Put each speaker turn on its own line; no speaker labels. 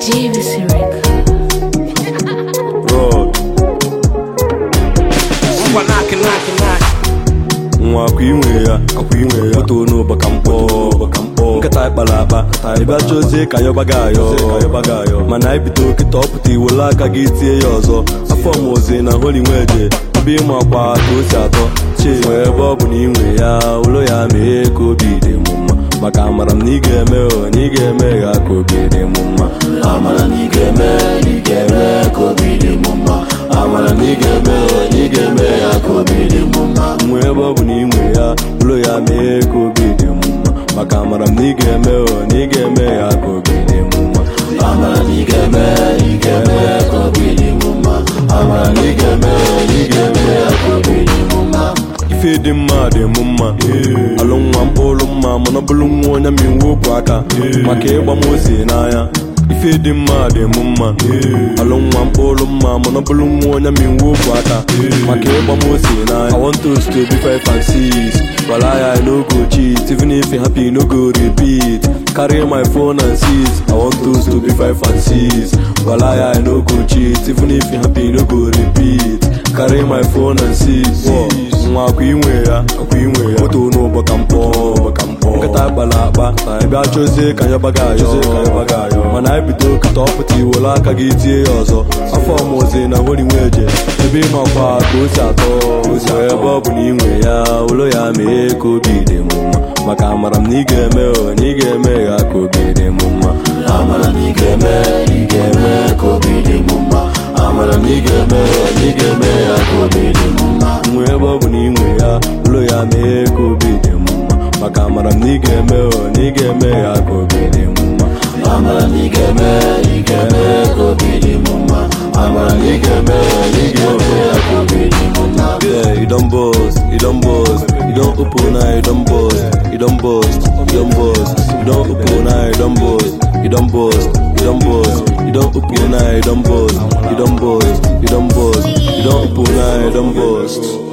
JVC Record.
Road. Nwa akwa inwe ya otu onu baka mkpọ nkata ikpala akpa ịbịa chọzie ka yọbaga ayọ mana ibido kịta ọpụta iwele aka gị tie ya ọzọ afọ m ozi na holi nweje ebe ịma akwa ka o si atọ chee ebe ọ bụ na inwe ya ụlọ ya mee ka obi dị m mma maka amara m na ị ga-eme ya ka obi dị m mma amara na ị ga-eme ka obi dị m mma amara na ị ga-eme ya ka obi dị m mma nwe ebe ọ bụ na inwe ya ụlọ ya mee ka obi dị m mma maka amara m na ị ga-eme ya ka obi dị m mma amara na ị ga-eme ka obi dị m mma amara na ị ga-eme ya ka obi dị m mma ife dị mma dị m mma alụ nwa mkpụrụ mma mana bụrụ nwa onye ma iwu okwu aka maka ịgba m ozi n'anya ife dị mma dị m mma alụ nwa mkpụrụ mma mana bụrụ nwa onye ma iwu okwu aka maka ịgba m ozi n'anya I want us to be 5 and 6 while I no go cheat even if you happy no go repeat carry my phone and seize I want us to be 5 and 6 while I no go cheat even if you happy no go repeat carry my phone and seize nwa akwa inwe ya otu onu baka mkpọ nkata gbala akpa ebe achọzie ka yọbaga ayọ mana ibido kịta ọpụta iwele aka gị tie ya ọzọ afọ m ozi na holi nweje ebe ịmakwa ka o si atọ ebe ọ bụ na inwe ya ụlọ ya mee ka obi dị m mma maka amara m na ị ga-eme ya ka obi dị m mma amara na ị ga-eme ka obi dị m mma amara na ị ga-eme ya ka obi dị m mma nwe ebe ọ bụ na inwe ya ụlọ ya mee ka obi dị m mma maka amara m na ị ga-eme ya ka obi dị m mma amara na ị ga-eme ka obi dị m mma amara na ị ga-eme ya ka obi dị m mma yeah you don boast you don open eye you don boast you don open eye you don boast you don open eye you don boast you don open eye you don boast